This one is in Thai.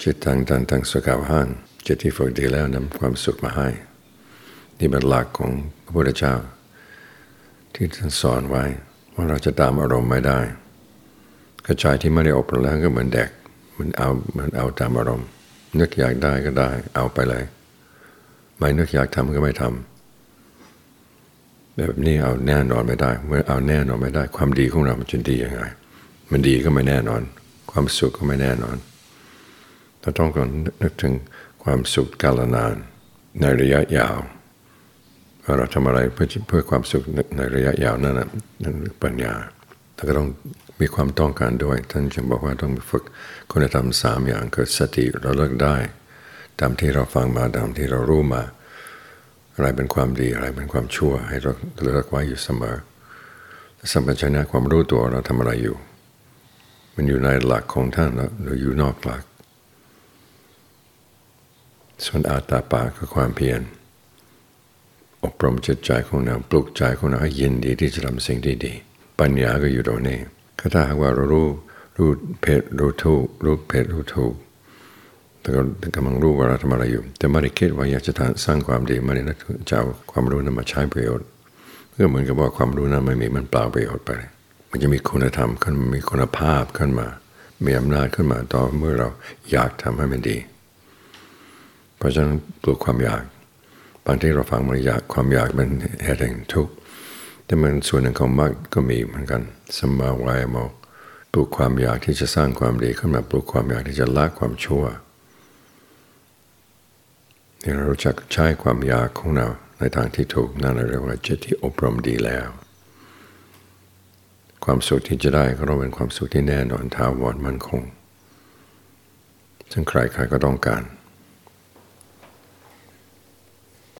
จิตตั้งสุขภาพจิตที่ฝึกดีแล้วนำความสุขมาให้นี่เป็นหลักของพระพุทธเจ้าที่ท่านสอนไว้ว่าเราจะตามอารมณ์ไม่ได้กระจายที่ไม่ได้อบรมแล้วก็เหมือนเด็กมันเอาตามอารมณ์นึกอยากได้ก็ได้เอาไปเลยไม่นึกอยากทำก็ไม่ทำแบบนี้เอาแน่นอนไม่ได้เมื่อเอาแน่นอนไม่ได้ความดีของเรามันจะดียังไงมันดีก็ไม่แน่นอนความสุขก็ไม่แน่นอนเราต้องก่อนนึกถึงความสุขกาลนานในระยะยาวเราทำอะไรเพื่อความสุขในระยะยาวนั่นปัญญาแต่ก็ต้องมีความต้องการด้วยท่านจึงบอกว่าต้องฝึกคุณธรรม3อย่างคือสติเราเลิกได้ตามที่เราฟังมาตามที่เรารู้มาอะไรเป็นความดีอะไรเป็นความชั่วให้เราเลิกไว้อยู่เสมอสัมปชัญญะความรู้ตัวเราทำอะไรอยู่มันอยู่ในหลักของท่านหรืออยู่นอกหลักส่วนอาตาปะคือความเพียรอบรมจิตใจของเราปลุกใจของเราให้ยินดีที่จะทำสิ่งที่ดีปัญญาก็อยู่ตรงนี้ถ้าหากว่าเรารู้เพศรู้ถูกรู้เพศรู้ถูกแต่ก็กำลังรู้ว่าเราทำอะไรอยู่แต่ไม่ได้คิดว่าอยากจะสร้างความดีไม่ได้จะเอาความรู้นั้นมาใช้ประโยชน์ก็เหมือนกับว่าความรู้นั้นไม่มีมันเปล่าประโยชน์ไปมันจะมีคุณธรรมขึ้นมีคุณภาพขึ้นมามีอำนาจขึ้นมาต่อเมื่อเราอยากทำให้มันดีเพราะฉะนั้นปลุกความอยากบางทีเราฟังมันอยากความอยากมันเหตุแห่งทุกข์แต่มันส่วนหนึ่งของมรรคก็มีเหมือนกันสัมมาวายโมปลุกความอยากที่จะสร้างความดีขึ้นมาปลุกความอยากที่จะละความชั่วนี่เรารู้จักใช้ความอยากของเราในทางที่ถูกนั่นเรียกว่าจิตที่อบรมดีแล้วความสุขที่จะได้ก็ต้องเป็นความสุขที่แน่นอนถาวรมั่นคงซึ่งใครๆก็ต้องการ